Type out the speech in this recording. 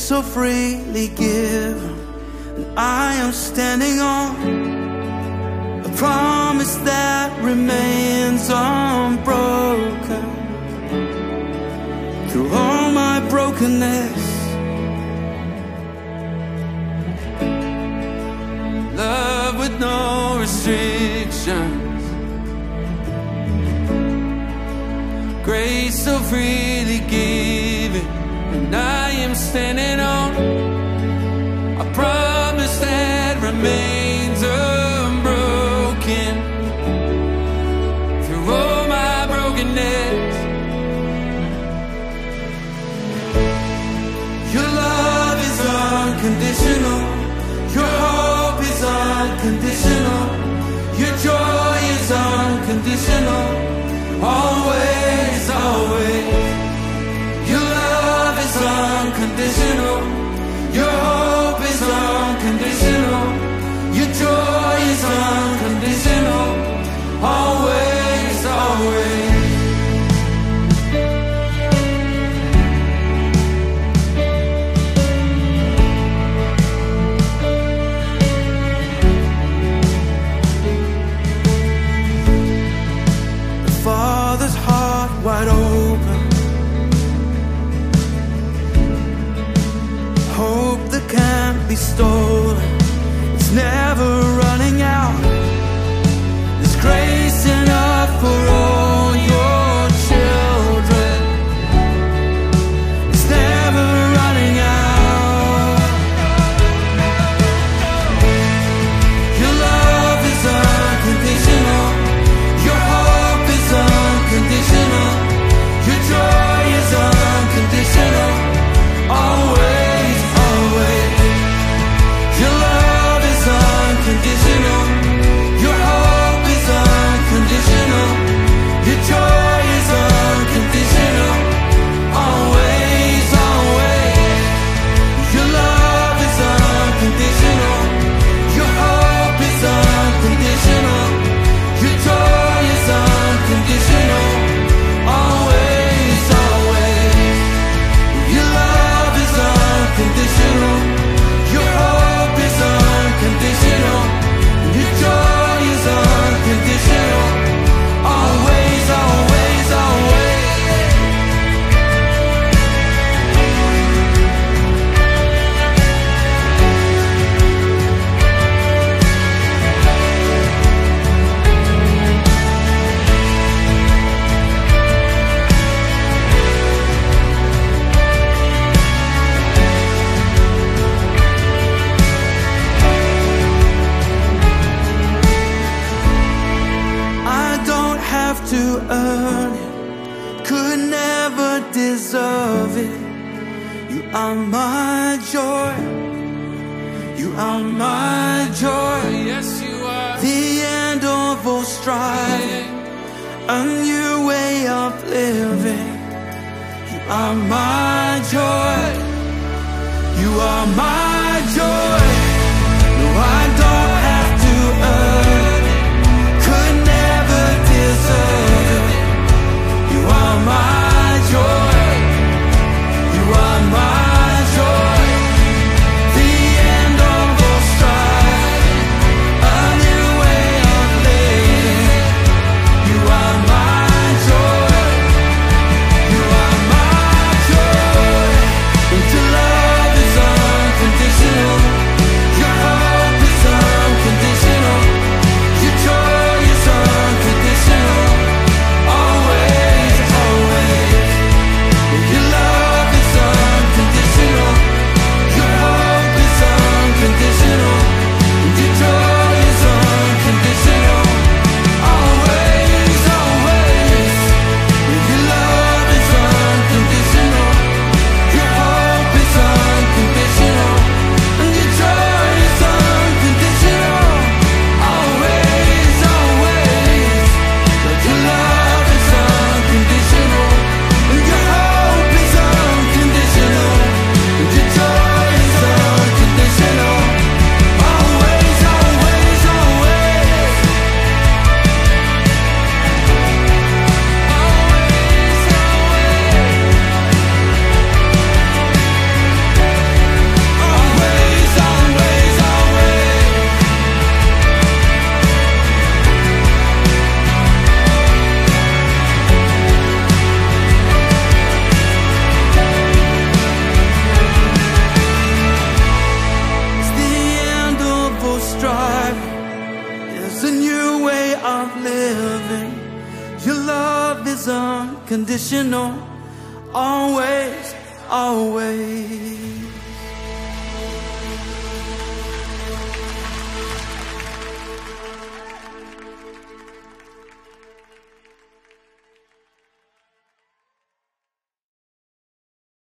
so freely given, and I am standing on a promise that remains unbroken. Through all my brokenness, love with no restrictions, grace so freely given, and I am standing on a promise that remains unbroken. Through all my brokenness, your love is unconditional, your hope is unconditional, your joy is unconditional, always, always. Your love is unconditional, your hope is unconditional, your joy is unconditional, always, always. Father's heart wide open, hope that can't be stolen, it's never running out. There's grace enough for all your children, it's never running out. Your love is unconditional, your hope is unconditional, your joy is unconditional, always, always. Your love is unconditional, your hope is unconditional, your joy is unconditional, always, always. Your love is unconditional, your hope is unconditional, your joy is unconditional, always, always. Your love is unconditional, your hope is unconditional, your joy is unconditional, always, always, always. I don't have to earn it, could never deserve it. You are my joy, you are my joy. Yes, you are the end of all striving, a new way of living. You are my joy, you are my joy. No, I don't have to earn it, could never deserve it. You are my joy, you are my joy, the end of all striving, a new way of living. You are my joy, you are my joy. And your love is unconditional, It's a new way of living. Your love is unconditional. Always, always.